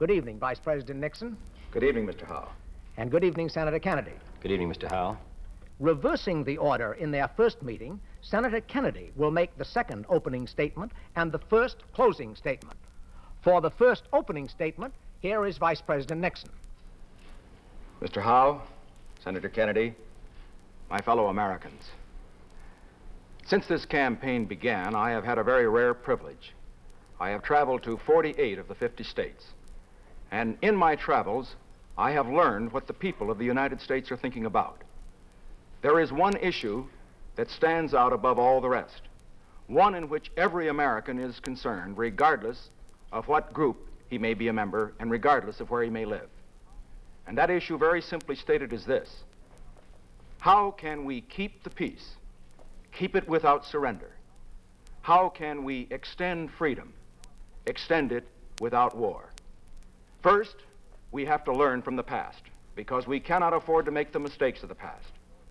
Good evening, Vice President Nixon. Good evening, Mr. Howe. And good evening, Senator Kennedy. Good evening, Mr. Howe. Reversing the order in their first meeting, Senator Kennedy will make the second opening statement and the first closing statement. For the first opening statement, here is Vice President Nixon. Mr. Howe, Senator Kennedy, my fellow Americans. Since this campaign began, I have had a very rare privilege. I have traveled to 48 of the 50 states. And in my travels, I have learned what the people of the United States are thinking about. There is one issue that stands out above all the rest, one in which every American is concerned, regardless of what group he may be a member and regardless of where he may live. And that issue, very simply stated, is this: how can we keep the peace, keep it without surrender? How can we extend freedom, extend it without war? First, we have to learn from the past, because we cannot afford to make the mistakes of the past.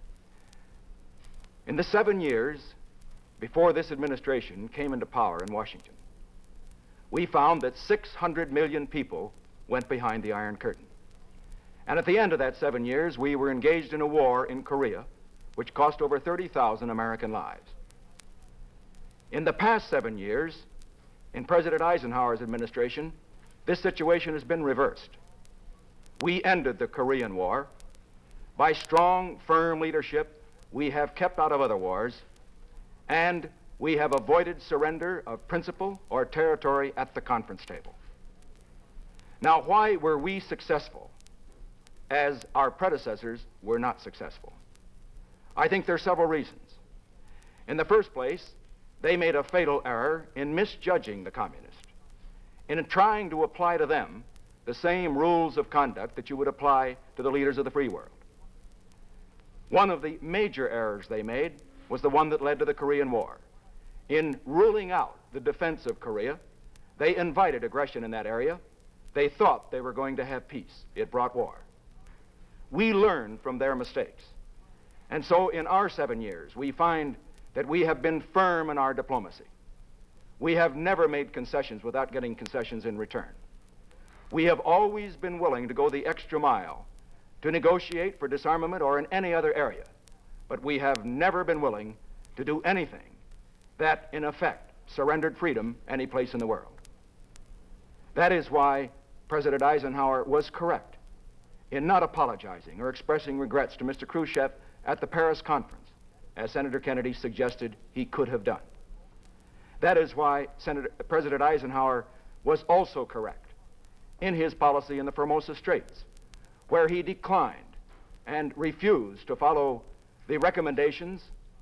In the 7 years before this administration came into power in Washington, we found that 600 million people went behind the Iron Curtain. And at the end of that 7 years, we were engaged in a war in Korea, which cost over 30,000 American lives. In the past 7 years, in President Eisenhower's administration, this situation has been reversed. We ended the Korean War. By strong, firm leadership, we have kept out of other wars, and we have avoided surrender of principle or territory at the conference table. Now, why were we successful as our predecessors were not successful? I think there are several reasons. In the first place, they made a fatal error in misjudging the communists, in trying to apply to them the same rules of conduct that you would apply to the leaders of the free world. One of the major errors they made was the one that led to the Korean War. In ruling out the defense of Korea, they invited aggression in that area. They thought they were going to have peace. It brought war. We learned from their mistakes. And so in our 7 years, we find that we have been firm in our diplomacy. We have never made concessions without getting concessions in return. We have always been willing to go the extra mile to negotiate for disarmament or in any other area, but we have never been willing to do anything that, in effect, surrendered freedom any place in the world. That is why President Eisenhower was correct in not apologizing or expressing regrets to Mr. Khrushchev at the Paris conference, as Senator Kennedy suggested he could have done. That is why President Eisenhower was also correct in his policy in the Formosa Straits, where he declined and refused to follow the recommendations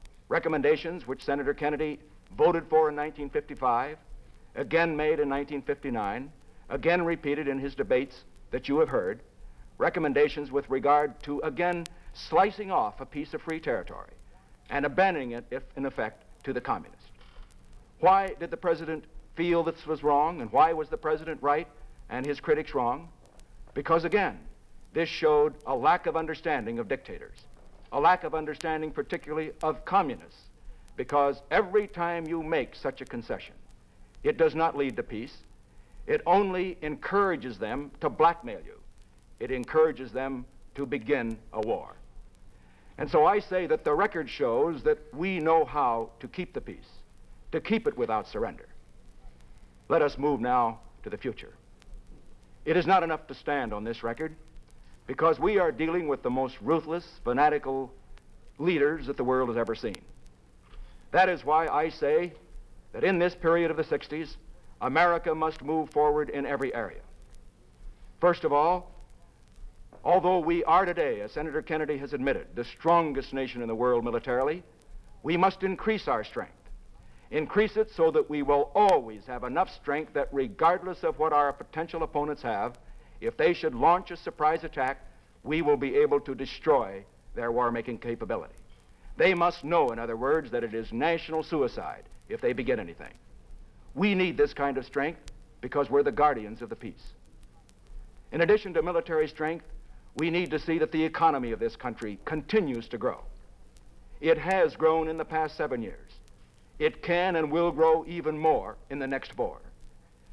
which Senator Kennedy voted for in 1955, again made in 1959, again repeated in his debates that you have heard, recommendations with regard to, again, slicing off a piece of free territory and abandoning it, if in effect, to the communists. Why did the president feel this was wrong, and why was the president right and his critics wrong? Because, again, this showed a lack of understanding of dictators, a lack of understanding particularly of communists, because every time you make such a concession, it does not lead to peace. It only encourages them to blackmail you. It encourages them to begin a war. And so I say that the record shows that we know how to keep the peace, to keep it without surrender. Let us move now to the future. It is not enough to stand on this record, because we are dealing with the most ruthless, fanatical leaders that the world has ever seen. That is why I say that in this period of the 60s, America must move forward in every area. First of all, although we are today, as Senator Kennedy has admitted, the strongest nation in the world militarily, we must increase our strength. Increase it so that we will always have enough strength that regardless of what our potential opponents have, if they should launch a surprise attack, we will be able to destroy their war-making capability. They must know, in other words, that it is national suicide if they begin anything. We need this kind of strength because we're the guardians of the peace. In addition to military strength, we need to see that the economy of this country continues to grow. It has grown in the past 7 years. It can and will grow even more in the next 4.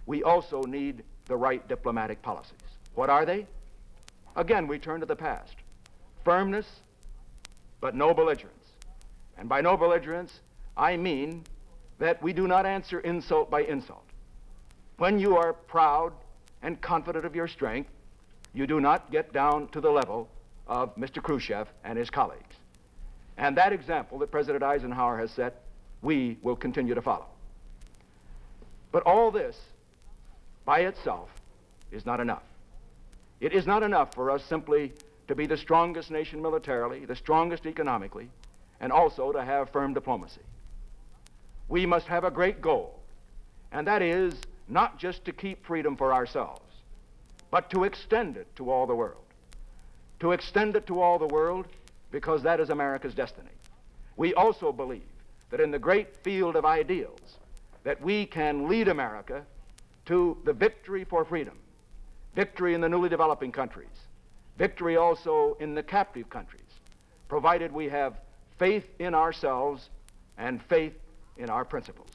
we also need the right diplomatic policies. What are they? Again, we turn to the past. Firmness, but no belligerence. And by no belligerence, I mean that we do not answer insult by insult. When you are proud and confident of your strength, you do not get down to the level of Mr. Khrushchev and his colleagues. And that example that President Eisenhower has set, we will continue to follow. But all this, by itself, is not enough. It is not enough for us simply to be the strongest nation militarily, the strongest economically, and also to have firm diplomacy. We must have a great goal, and that is not just to keep freedom for ourselves, but to extend it to all the world. To extend it to all the world because that is America's destiny. We also believe that in the great field of ideals, that we can lead America to the victory for freedom, victory in the newly developing countries, victory also in the captive countries, provided we have faith in ourselves and faith in our principles.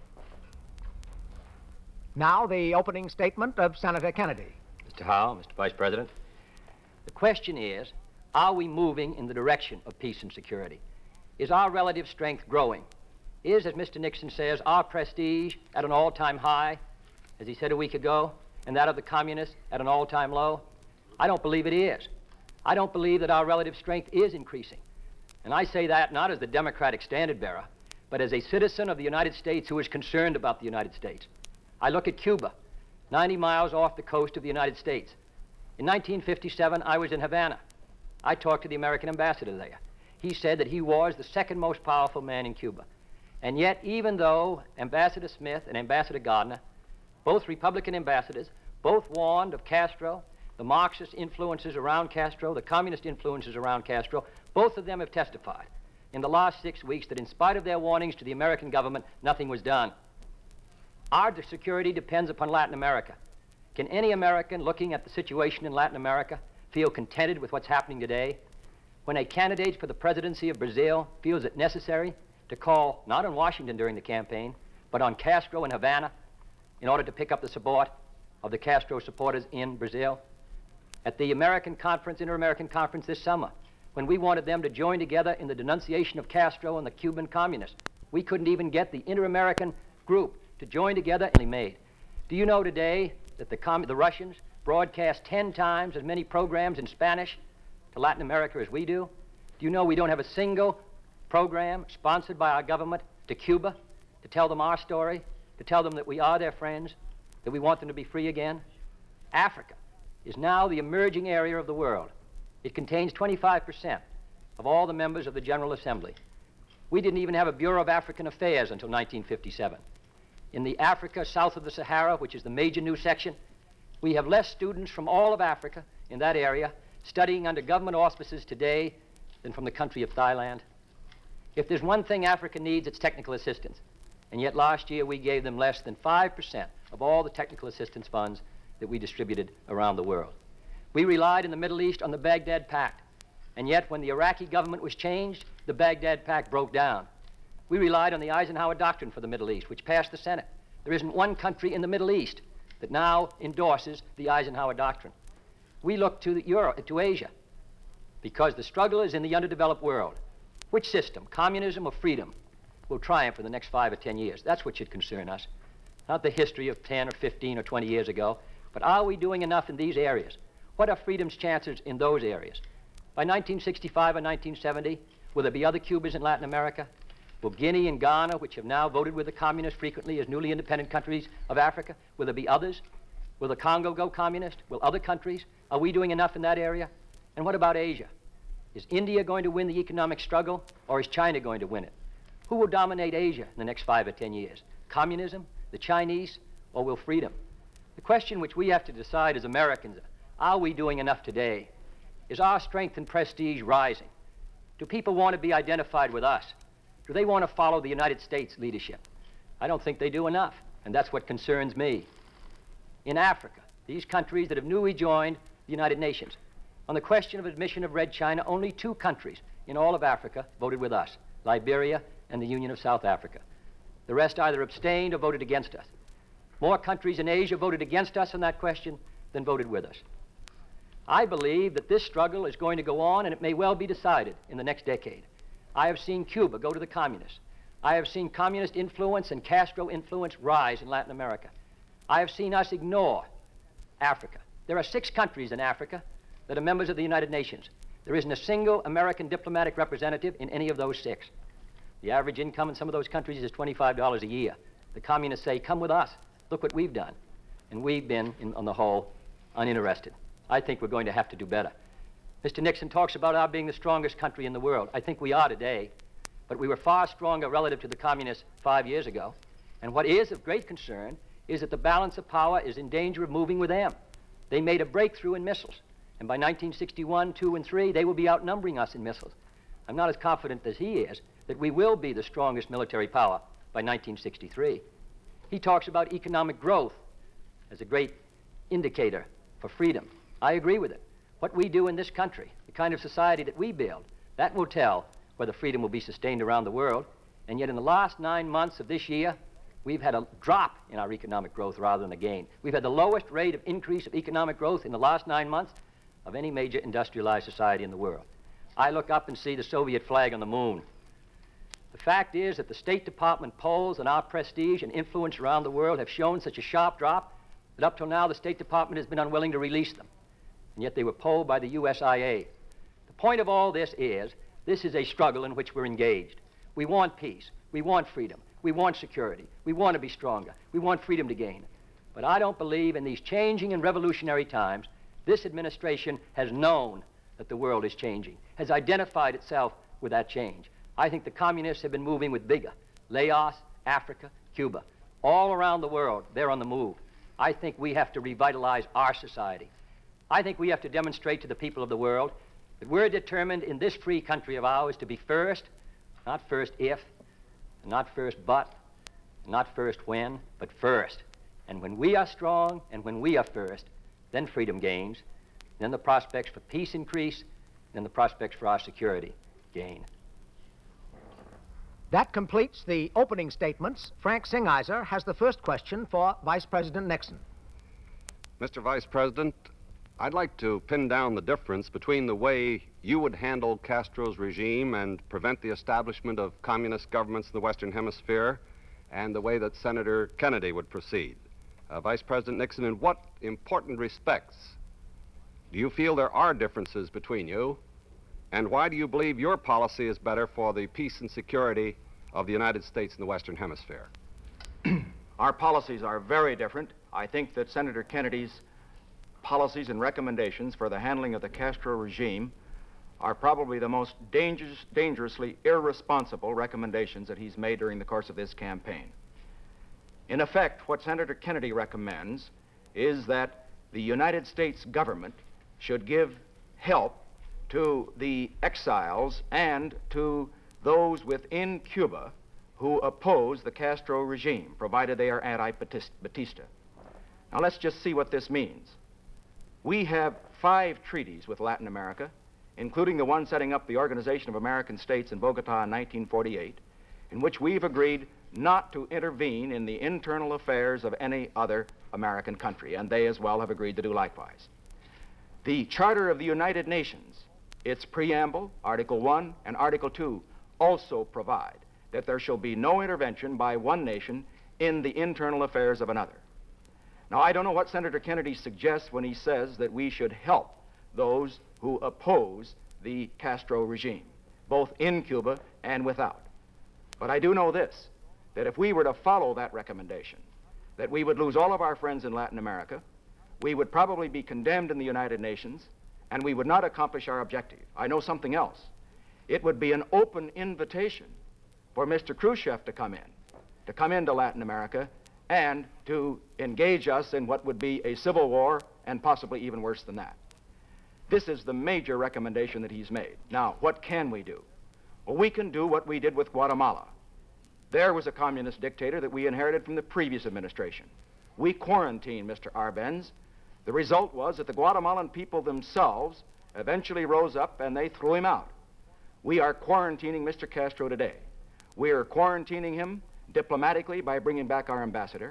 Now the opening statement of Senator Kennedy. Mr. Howe, Mr. Vice President, the question is, are we moving in the direction of peace and security? Is our relative strength growing? Is, as Mr. Nixon says, our prestige at an all-time high, as he said a week ago, and that of the communists at an all-time low? I don't believe it is. I don't believe that our relative strength is increasing. And I say that not as the Democratic standard bearer, but as a citizen of the United States who is concerned about the United States. I look at Cuba, 90 miles off the coast of the United States. In 1957, I was in Havana. I talked to the American ambassador there. He said that he was the second most powerful man in Cuba. And yet, even though Ambassador Smith and Ambassador Gardner, both Republican ambassadors, both warned of Castro, the Marxist influences around Castro, the communist influences around Castro, both of them have testified in the last 6 weeks that in spite of their warnings to the American government, nothing was done. Our security depends upon Latin America. Can any American looking at the situation in Latin America feel contented with what's happening today? When a candidate for the presidency of Brazil feels it necessary to call not on Washington during the campaign, but on Castro in Havana in order to pick up the support of the Castro supporters in Brazil. At the American Conference, Inter-American Conference this summer, when we wanted them to join together in the denunciation of Castro and the Cuban communists, we couldn't even get the Inter-American group to join together and made. Do you know today that the Russians broadcast 10 times as many programs in Spanish to Latin America as we do? Do you know we don't have a single program sponsored by our government to Cuba to tell them our story, to tell them that we are their friends, that we want them to be free again? Africa is now the emerging area of the world. It contains 25% of all the members of the General Assembly. We didn't even have a Bureau of African Affairs until 1957. In the Africa south of the Sahara, which is the major new section, we have less students from all of Africa in that area studying under government auspices today than from the country of Thailand. If there's one thing Africa needs, it's technical assistance. And yet last year we gave them less than 5% of all the technical assistance funds that we distributed around the world. We relied in the Middle East on the Baghdad Pact. And yet when the Iraqi government was changed, the Baghdad Pact broke down. We relied on the Eisenhower Doctrine for the Middle East, which passed the Senate. There isn't one country in the Middle East that now endorses the Eisenhower Doctrine. We look to Asia, because the struggle is in the underdeveloped world. Which system, communism or freedom, will triumph in the next 5 or 10 years? That's what should concern us. Not the history of 10 or 15 or 20 years ago, but are we doing enough in these areas? What are freedom's chances in those areas? By 1965 or 1970, will there be other Cubas in Latin America? Will Guinea and Ghana, which have now voted with the communists frequently as newly independent countries of Africa, will there be others? Will the Congo go communist? Will other countries? Are we doing enough in that area? And what about Asia? Is India going to win the economic struggle, or is China going to win it? Who will dominate Asia in the next 5 or 10 years? Communism, the Chinese, or will freedom? The question which we have to decide as Americans, are we doing enough today? Is our strength and prestige rising? Do people want to be identified with us? Do they want to follow the United States leadership? I don't think they do enough, and that's what concerns me. In Africa, these countries that have newly joined the United Nations, on the question of admission of Red China, only 2 countries in all of Africa voted with us, Liberia and the Union of South Africa. The rest either abstained or voted against us. More countries in Asia voted against us on that question than voted with us. I believe that this struggle is going to go on, and it may well be decided in the next decade. I have seen Cuba go to the communists. I have seen communist influence and Castro influence rise in Latin America. I have seen us ignore Africa. There are 6 countries in Africa that are members of the United Nations. There isn't a single American diplomatic representative in any of those 6. The average income in some of those countries is $25 a year. The communists say, come with us. Look what we've done. And we've been, on the whole, uninterested. I think we're going to have to do better. Mr. Nixon talks about our being the strongest country in the world. I think we are today, but we were far stronger relative to the communists 5 years ago. And what is of great concern is that the balance of power is in danger of moving with them. They made a breakthrough in missiles, and by 1961, 2, and 3, they will be outnumbering us in missiles. I'm not as confident as he is that we will be the strongest military power by 1963. He talks about economic growth as a great indicator for freedom. I agree with it. What we do in this country, the kind of society that we build, that will tell whether freedom will be sustained around the world. And yet in the last 9 months of this year, we've had a drop in our economic growth rather than a gain. We've had the lowest rate of increase of economic growth in the last 9 months of any major industrialized society in the world. I look up and see the Soviet flag on the moon. The fact is that the State Department polls on our prestige and influence around the world have shown such a sharp drop that up till now the State Department has been unwilling to release them. And yet they were polled by the USIA. The point of all this is a struggle in which we're engaged. We want peace. We want freedom. We want security. We want to be stronger. We want freedom to gain. But I don't believe in these changing and revolutionary times, this administration has known that the world is changing, has identified itself with that change. I think the communists have been moving with vigor. Laos, Africa, Cuba. All around the world, they're on the move. I think we have to revitalize our society. I think we have to demonstrate to the people of the world that we're determined in this free country of ours to be first, not first if, not first but, not first when, but first. And when we are strong and when we are first, then freedom gains, then the prospects for peace increase, then the prospects for our security gain. That completes the opening statements. Frank Singheiser has the first question for Vice President Nixon. Mr. Vice President, I'd like to pin down the difference between the way you would handle Castro's regime and prevent the establishment of communist governments in the Western Hemisphere and the way that Senator Kennedy would proceed. Vice President Nixon, in what important respects do you feel there are differences between you, and why do you believe your policy is better for the peace and security of the United States in the Western Hemisphere? Our policies are very different. I think that Senator Kennedy's policies and recommendations for the handling of the Castro regime are probably the most dangerously irresponsible recommendations that he's made during the course of this campaign. In effect, what Senator Kennedy recommends is that the United States government should give help to the exiles and to those within Cuba who oppose the Castro regime, provided they are anti-Batista. Now let's just see what this means. We have 5 treaties with Latin America, including the one setting up the Organization of American States in Bogota in 1948, in which we've agreed not to intervene in the internal affairs of any other American country, and they as well have agreed to do likewise. The Charter of the United Nations, its preamble, Article 1 and Article 2, also provide that there shall be no intervention by one nation in the internal affairs of another. Now, I don't know what Senator Kennedy suggests when he says that we should help those who oppose the Castro regime, both in Cuba and without. But I do know this, that if we were to follow that recommendation, that we would lose all of our friends in Latin America, we would probably be condemned in the United Nations, and we would not accomplish our objective. I know something else. It would be an open invitation for Mr. Khrushchev to come into Latin America and to engage us in what would be a civil war and possibly even worse than that. This is the major recommendation that he's made. Now, what can we do? Well, we can do what we did with Guatemala. There was a communist dictator that we inherited from the previous administration. We quarantined Mr. Arbenz. The result was that the Guatemalan people themselves eventually rose up and they threw him out. We are quarantining Mr. Castro today. We are quarantining him diplomatically by bringing back our ambassador.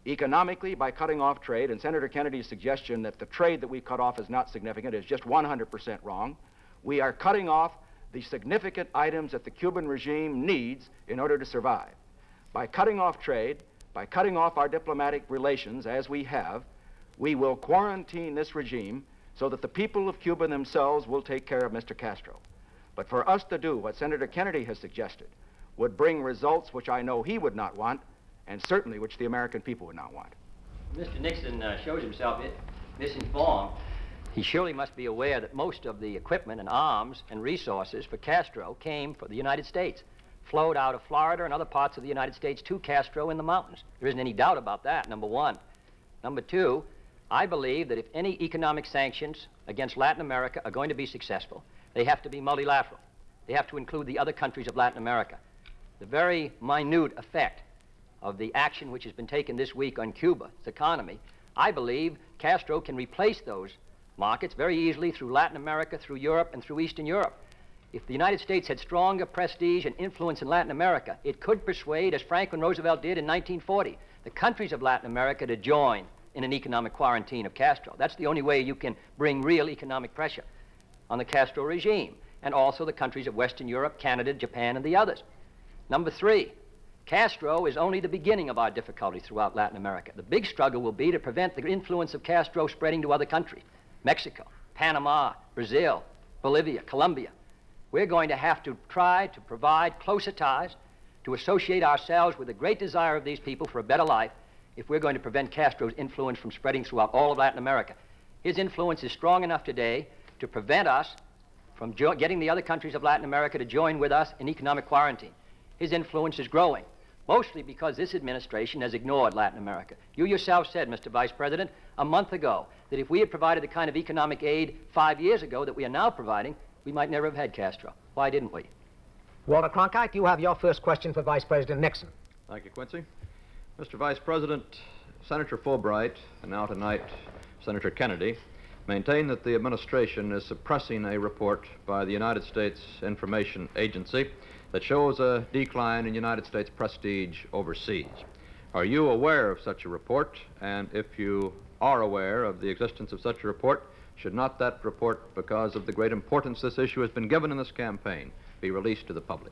economically by cutting off trade, and Senator Kennedy's suggestion that the trade that we cut off is not significant is just 100% wrong. We are cutting off the significant items that the Cuban regime needs in order to survive. By cutting off trade, by cutting off our diplomatic relations as we have, we will quarantine this regime so that the people of Cuba themselves will take care of Mr. Castro. But for us to do what Senator Kennedy has suggested would bring results which I know he would not want, and certainly which the American people would not want. Mr. Nixon shows himself misinformed. He surely must be aware that most of the equipment and arms and resources for Castro came from the United States, flowed out of Florida and other parts of the United States to Castro in the mountains. There isn't any doubt about that, number one. Number two, I believe that if any economic sanctions against Latin America are going to be successful, they have to be multilateral. They have to include the other countries of Latin America. The very minute effect of the action which has been taken this week on Cuba's economy, I believe Castro can replace those markets very easily through Latin America, through Europe, and through Eastern Europe. If the United States had stronger prestige and influence in Latin America, it could persuade, as Franklin Roosevelt did in 1940, the countries of Latin America to join in an economic quarantine of Castro. That's the only way you can bring real economic pressure on the Castro regime, and also the countries of Western Europe, Canada, Japan, and the others. Number three, Castro is only the beginning of our difficulty throughout Latin America. The big struggle will be to prevent the influence of Castro spreading to other countries. Mexico, Panama, Brazil, Bolivia, Colombia. We're going to have to try to provide closer ties, to associate ourselves with the great desire of these people for a better life if we're going to prevent Castro's influence from spreading throughout all of Latin America. His influence is strong enough today to prevent us from getting the other countries of Latin America to join with us in economic quarantine. His influence is growing, mostly because this administration has ignored Latin America. You yourself said, Mr. Vice President, a month ago, that if we had provided the kind of economic aid 5 years ago that we are now providing, we might never have had Castro. Why didn't we? Walter Cronkite, you have your first question for Vice President Nixon. Thank you, Quincy. Mr. Vice President, Senator Fulbright, and now tonight Senator Kennedy, maintain that the administration is suppressing a report by the United States Information Agency that shows a decline in United States prestige overseas. Are you aware of such a report? And if you are aware of the existence of such a report, should not that report, because of the great importance this issue has been given in this campaign, be released to the public?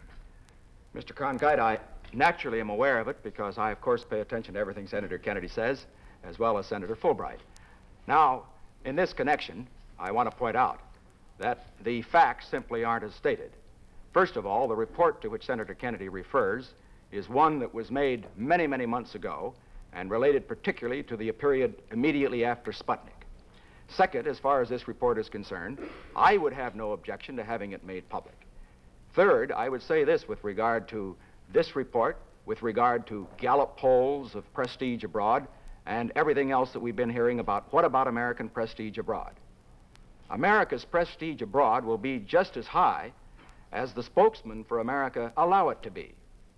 Mr. Cronkite, I naturally am aware of it because I, of course, pay attention to everything Senator Kennedy says, as well as Senator Fulbright. Now, in this connection, I want to point out that the facts simply aren't as stated. First of all, the report to which Senator Kennedy refers is one that was made many, many months ago and related particularly to the period immediately after Sputnik. Second, as far as this report is concerned, I would have no objection to having it made public. Third, I would say this with regard to this report, with regard to Gallup polls of prestige abroad, and everything else that we've been hearing about. What about American prestige abroad? America's prestige abroad will be just as high as the spokesmen for America allow it to be.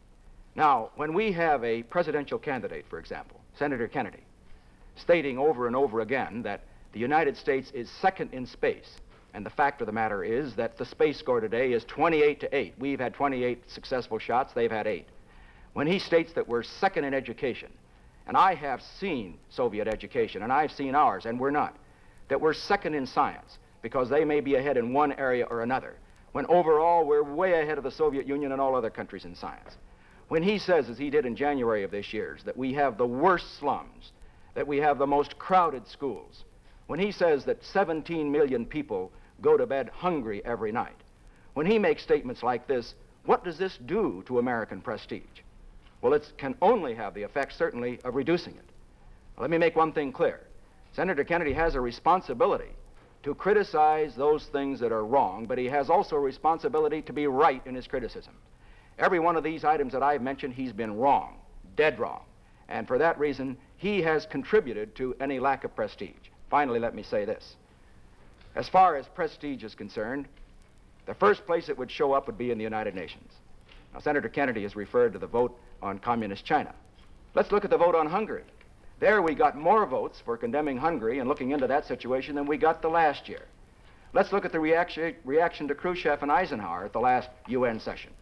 Now, when we have a presidential candidate, for example, Senator Kennedy, stating over and over again that the United States is second in space, and the fact of the matter is that the space score today is 28-8. We've had 28 successful shots, they've had 8. When he states that we're second in education, and I have seen Soviet education, and I've seen ours, and we're not, that we're second in science, because they may be ahead in one area or another, when overall we're way ahead of the Soviet Union and all other countries in science. When he says, as he did in January of this year, that we have the worst slums, that we have the most crowded schools, when he says that 17 million people go to bed hungry every night, when he makes statements like this, what does this do to American prestige? Well, it can only have the effect, certainly, of reducing it. Let me make one thing clear. Senator Kennedy has a responsibility to criticize those things that are wrong, but he has also a responsibility to be right in his criticism. Every one of these items that I've mentioned, he's been wrong, dead wrong. And for that reason, he has contributed to any lack of prestige. Finally, let me say this. As far as prestige is concerned, the first place it would show up would be in the United Nations. Now, Senator Kennedy has referred to the vote on communist China. Let's look at the vote on Hungary. There we got more votes for condemning Hungary and looking into that situation than we got the last year. Let's look at the reaction to Khrushchev and Eisenhower at the last UN session.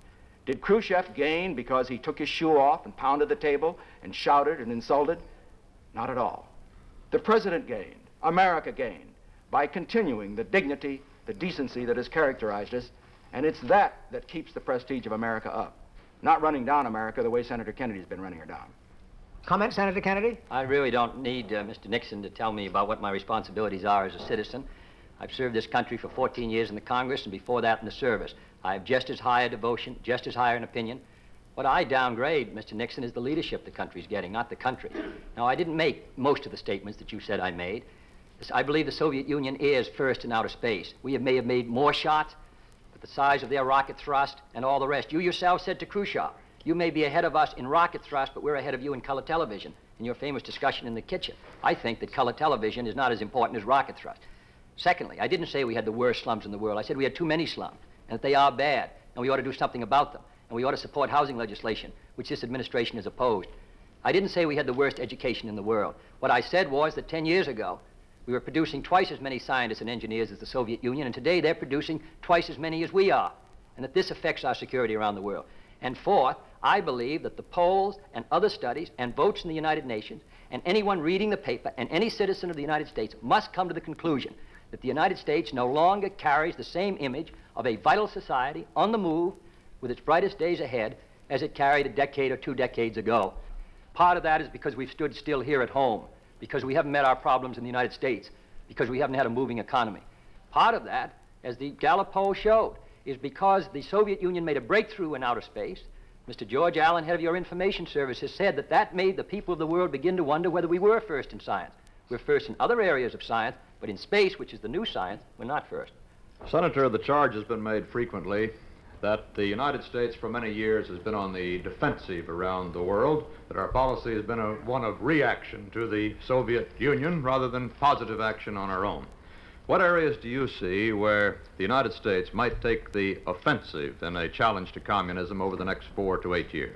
Did Khrushchev gain because he took his shoe off and pounded the table and shouted and insulted? Not at all. The president gained, America gained, by continuing the dignity, the decency that has characterized us, and it's that that keeps the prestige of America up, not running down America the way Senator Kennedy's been running her down. Comment, Senator Kennedy? I really don't need Mr. Nixon to tell me about what my responsibilities are as a citizen. I've served this country for 14 years in the Congress and before that in the service. I have just as high a devotion, just as high an opinion. What I downgrade, Mr. Nixon, is the leadership the country's getting, not the country. Now, I didn't make most of the statements that you said I made. I believe the Soviet Union is first in outer space. We may have made more shots, but the size of their rocket thrust and all the rest. You yourself said to Khrushchev, you may be ahead of us in rocket thrust, but we're ahead of you in color television, in your famous discussion in the kitchen. I think that color television is not as important as rocket thrust. Secondly, I didn't say we had the worst slums in the world. I said we had too many slums, and that they are bad, and we ought to do something about them, and we ought to support housing legislation, which this administration has opposed. I didn't say we had the worst education in the world. What I said was that 10 years ago, we were producing twice as many scientists and engineers as the Soviet Union, and today they're producing twice as many as we are, and that this affects our security around the world. And fourth, I believe that the polls and other studies and votes in the United Nations and anyone reading the paper and any citizen of the United States must come to the conclusion that the United States no longer carries the same image of a vital society on the move with its brightest days ahead as it carried a decade or 2 decades ago. Part of that is because we've stood still here at home, because we haven't met our problems in the United States, because we haven't had a moving economy. Part of that, as the Gallup poll showed, is because the Soviet Union made a breakthrough in outer space. Mr. George Allen, head of your information service, has said that that made the people of the world begin to wonder whether we were first in science. We're first in other areas of science, but in space, which is the new science, we're not first. Senator, the charge has been made frequently that the United States for many years has been on the defensive around the world, that our policy has been one of reaction to the Soviet Union rather than positive action on our own. What areas do you see where the United States might take the offensive in a challenge to communism over the next 4 to 8 years?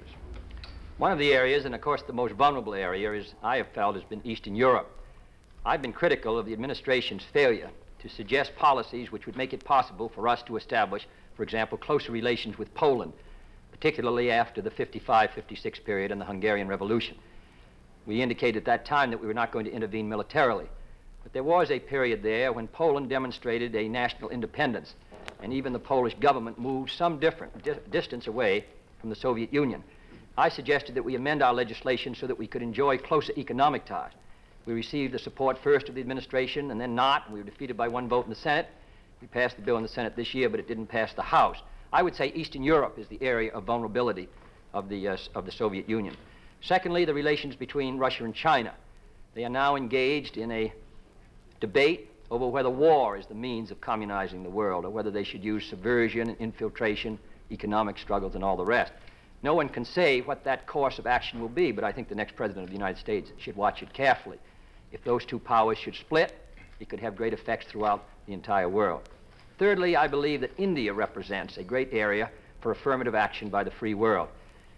One of the areas, and of course the most vulnerable area, I have felt, has been Eastern Europe. I've been critical of the administration's failure to suggest policies which would make it possible for us to establish, for example, closer relations with Poland, particularly after the 55-56 period and the Hungarian Revolution. We indicated at that time that we were not going to intervene militarily. But there was a period there when Poland demonstrated a national independence, and even the Polish government moved some different distance away from the Soviet Union. I suggested that we amend our legislation so that we could enjoy closer economic ties. We received the support first of the administration and then not, and we were defeated by 1 vote in the Senate. We passed the bill in the Senate this year, but it didn't pass the House. I would say Eastern Europe is the area of vulnerability of the Soviet Union. Secondly, the relations between Russia and China. They are now engaged in a debate over whether war is the means of communizing the world, or whether they should use subversion and infiltration, economic struggles, and all the rest. No one can say what that course of action will be, but I think the next president of the United States should watch it carefully. If those two powers should split, it could have great effects throughout the entire world. Thirdly, I believe that India represents a great area for affirmative action by the free world.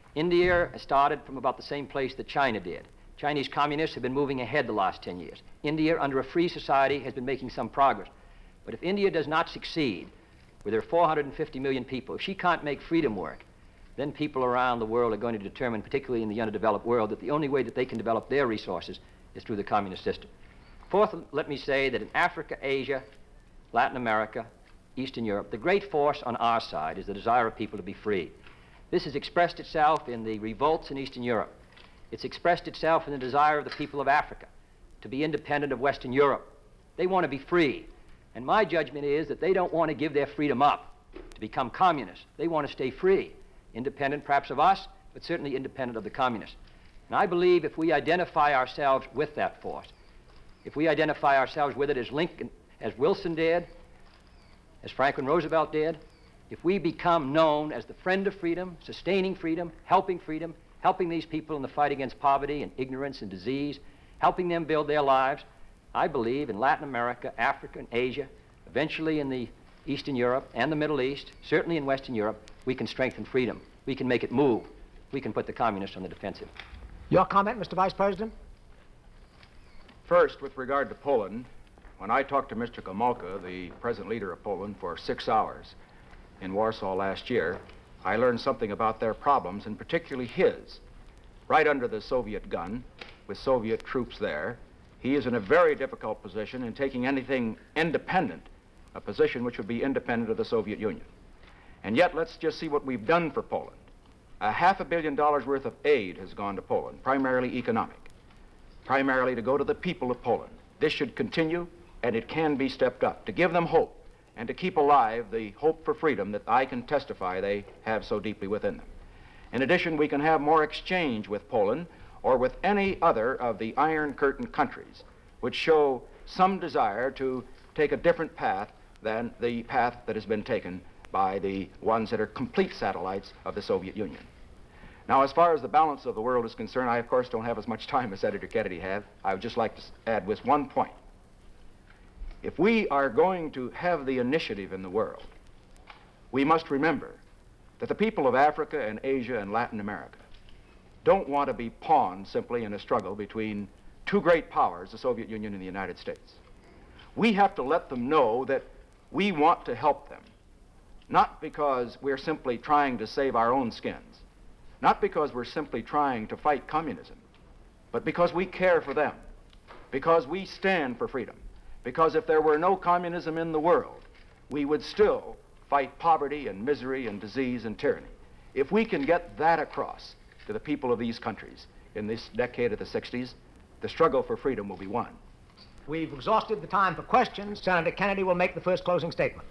India started from about the same place that China did. Chinese communists have been moving ahead the last 10 years. India, under a free society, has been making some progress. But if India does not succeed, with their 450 million people, if she can't make freedom work, then people around the world are going to determine, particularly in the underdeveloped world, that the only way that they can develop their resources is through the communist system. Fourth, let me say that in Africa, Asia, Latin America, Eastern Europe, the great force on our side is the desire of people to be free. This has expressed itself in the revolts in Eastern Europe. It's expressed itself in the desire of the people of Africa to be independent of Western Europe. They want to be free. And my judgment is that they don't want to give their freedom up to become communists. They want to stay free, independent perhaps of us, but certainly independent of the communists. And I believe if we identify ourselves with that force, if we identify ourselves with it as Lincoln, as Wilson did, as Franklin Roosevelt did, if we become known as the friend of freedom, sustaining freedom, helping these people in the fight against poverty and ignorance and disease, helping them build their lives, I believe in Latin America, Africa, and Asia, eventually in the Eastern Europe and the Middle East, certainly in Western Europe, we can strengthen freedom. We can make it move. We can put the communists on the defensive. Your comment, Mr. Vice President? First, with regard to Poland, when I talked to Mr. Gomulka, the present leader of Poland, for 6 hours in Warsaw last year, I learned something about their problems, and particularly his. Right under the Soviet gun, with Soviet troops there, he is in a very difficult position in taking anything independent, a position which would be independent of the Soviet Union. And yet, let's just see what we've done for Poland. $500 million worth of aid has gone to Poland, primarily economic, primarily to go to the people of Poland. This should continue, and it can be stepped up, to give them hope and to keep alive the hope for freedom that I can testify they have so deeply within them. In addition, we can have more exchange with Poland or with any other of the Iron Curtain countries which show some desire to take a different path than the path that has been taken by the ones that are complete satellites of the Soviet Union. Now, as far as the balance of the world is concerned, I, of course, don't have as much time as Senator Kennedy had. I would just like to add with one point. If we are going to have the initiative in the world, we must remember that the people of Africa and Asia and Latin America don't want to be pawns simply in a struggle between two great powers, the Soviet Union and the United States. We have to let them know that we want to help them, not because we're simply trying to save our own skins, not because we're simply trying to fight communism, but because we care for them, because we stand for freedom, because if there were no communism in the world, we would still fight poverty and misery and disease and tyranny. If we can get that across to the people of these countries in this decade of the 60s, the struggle for freedom will be won. We've exhausted the time for questions. Senator Kennedy will make the first closing statement.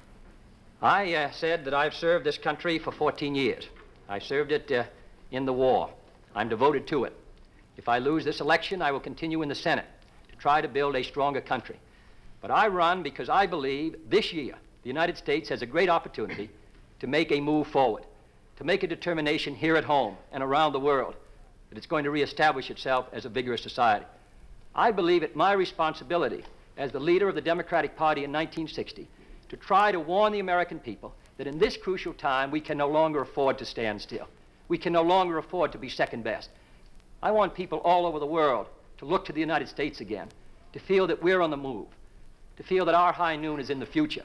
I said that I've served this country for 14 years. I served it in the war. I'm devoted to it. If I lose this election, I will continue in the Senate to try to build a stronger country. But I run because I believe this year the United States has a great opportunity to make a move forward, to make a determination here at home and around the world that it's going to reestablish itself as a vigorous society. I believe it my responsibility as the leader of the Democratic Party in 1960 to try to warn the American people that in this crucial time we can no longer afford to stand still. We can no longer afford to be second best. I want people all over the world to look to the United States again, to feel that we're on the move, to feel that our high noon is in the future.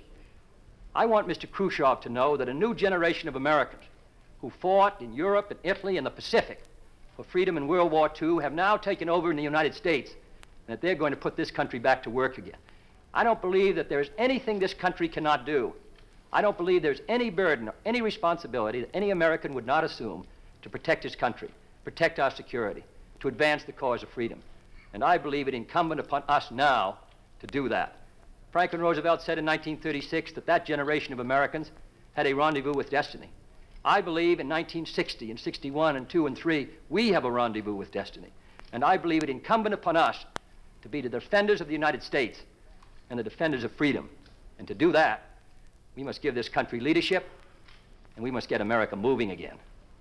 I want Mr. Khrushchev to know that a new generation of Americans who fought in Europe and Italy and the Pacific for freedom in World War II have now taken over in the United States, and that they're going to put this country back to work again. I don't believe that there's anything this country cannot do. I don't believe there's any burden or any responsibility that any American would not assume to protect his country, protect our security, to advance the cause of freedom. And I believe it incumbent upon us now to do that. Franklin Roosevelt said in 1936 that that generation of Americans had a rendezvous with destiny. I believe in 1960 and 61 and 2 and 3, we have a rendezvous with destiny. And I believe it incumbent upon us to be the defenders of the United States and the defenders of freedom. And to do that, we must give this country leadership, and we must get America moving again.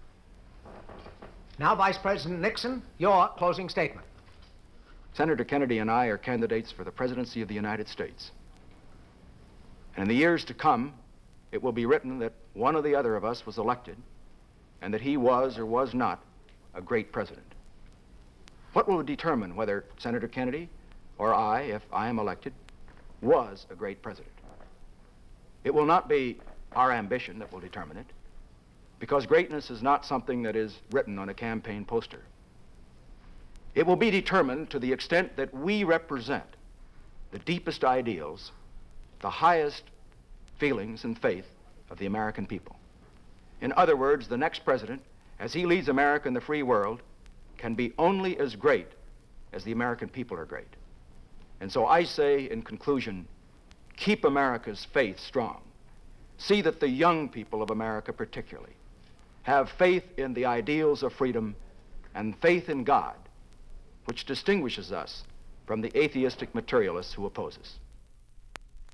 Now, Vice President Nixon, your closing statement. Senator Kennedy and I are candidates for the presidency of the United States. And in the years to come, it will be written that one or the other of us was elected and that he was or was not a great president. What will determine whether Senator Kennedy or I, if I am elected, was a great president? It will not be our ambition that will determine it, because greatness is not something that is written on a campaign poster. It will be determined to the extent that we represent the deepest ideals, the highest feelings and faith of the American people. In other words, the next president, as he leads America and the free world, can be only as great as the American people are great. And so I say, in conclusion, keep America's faith strong. See that the young people of America particularly have faith in the ideals of freedom and faith in God, which distinguishes us from the atheistic materialists who oppose us.